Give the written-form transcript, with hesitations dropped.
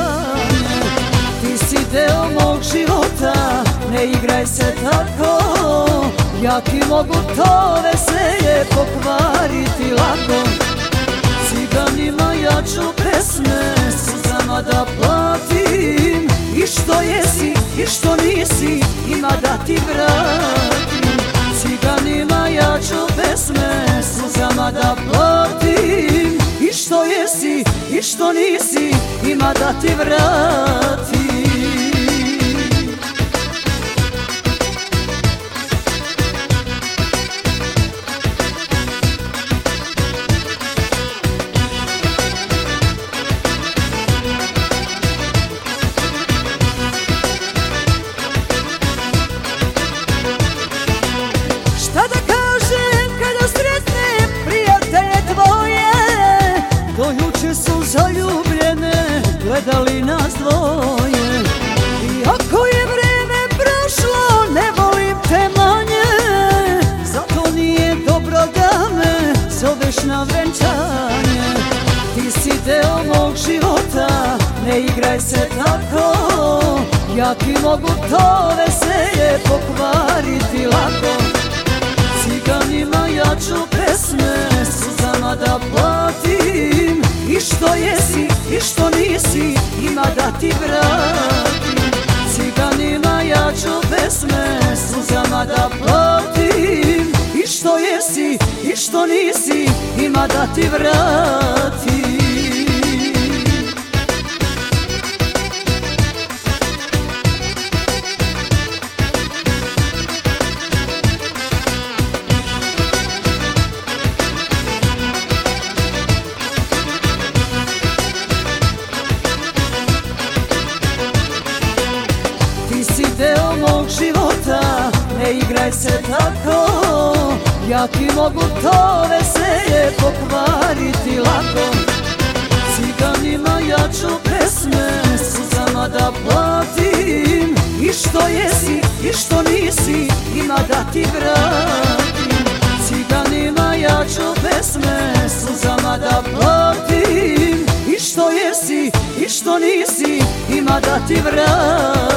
venčanje. Ti si deo mog života, ne igraj se tako. Ja ti mogu to veselje pokvariti lako. Ciganima ja ću pesme suzama da platim. I što jesi, i što nisi, ima da ti vratim. Ciganima ja ću pesme suzama da platim. I što jesi, i što nisi, ima da ti vratim. Šta da kažem kada sretnem prijatelje tvoje? Do juče su zaljubljene gledali nas dvoje. Iako je vreme prošlo, ne volim te manje. Zato nije dobro da me zoveš na venčanje. Ti si deo mog života, ne igraj se tako. Ja ti mogu to veselje pokvariti lako. Ciganima ja ću pesme suzama da platim. I što jesi, i što nisi, ima da ti vratim. Ciganima ja ću pesme suzama da platim. I što jesi, i što nisi, ima da ti vratim. Ti si deo mog života, ne igraj se tako. Ja ti mogu to veselje pokvariti lako. Ciganima ja ću pesme suzama da platim. I što jesi, i što nisi, ima da ti vratim. Ciganima ja ću pesme suzama da platim. I što jesi, i što nisi, ima da ti vratim.